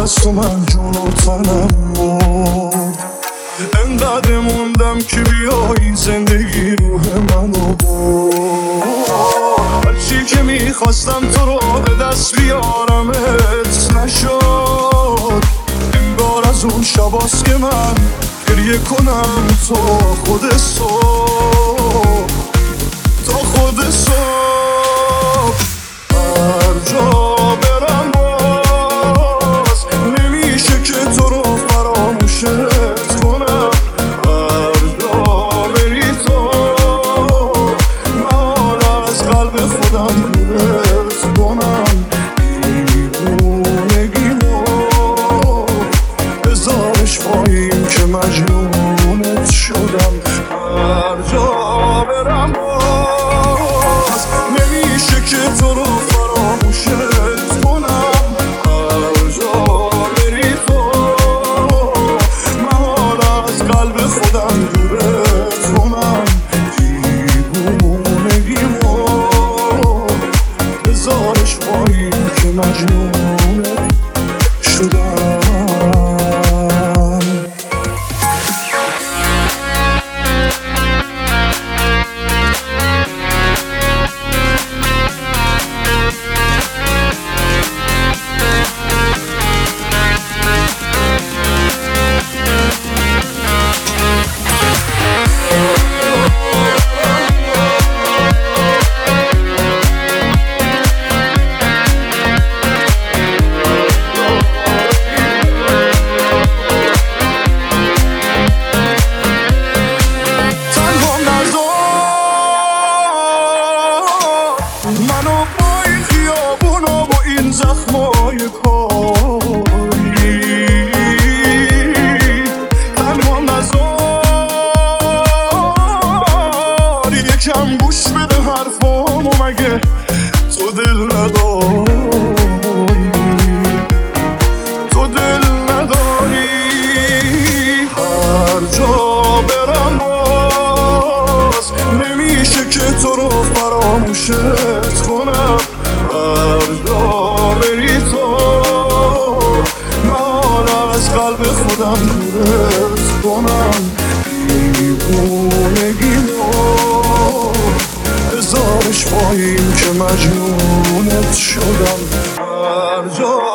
از تو من جون و تنم مرد. انقدر موندم که بیایی زندگی روح منو برد. هرچی که میخواستم تو رو به دست بیارمت نشد. انگار از اون شباست که من گریه کنم تا خود صبح، تا خود صبح. هر جا برم باز نمیشه که تو رو فراموشت کنم. هر جا بری تو من از قلب خودم دورت کنم. دیوونگیمو بذارش پایین که مجنونت شدم. هر جا برم باز نمیشه که تو رو فراموشت کنم. هر جا بری تو من از قلب خودم دورت کنم. دیوونگیمو بذارش پایین که مجنونت شدم. منو با این خیابونا و این زخمای کاری تنها نزار. یکم گوش بده حرفامو مگه تو دل نداری، تو دل نداری. هر جا برم باز نمیشه که تو رو فراموشت کنم. هر جا بری تو من از قلب خودم دورت کنم. دیوونگیمو بذارش پایین که مجنونت شدم. هر جا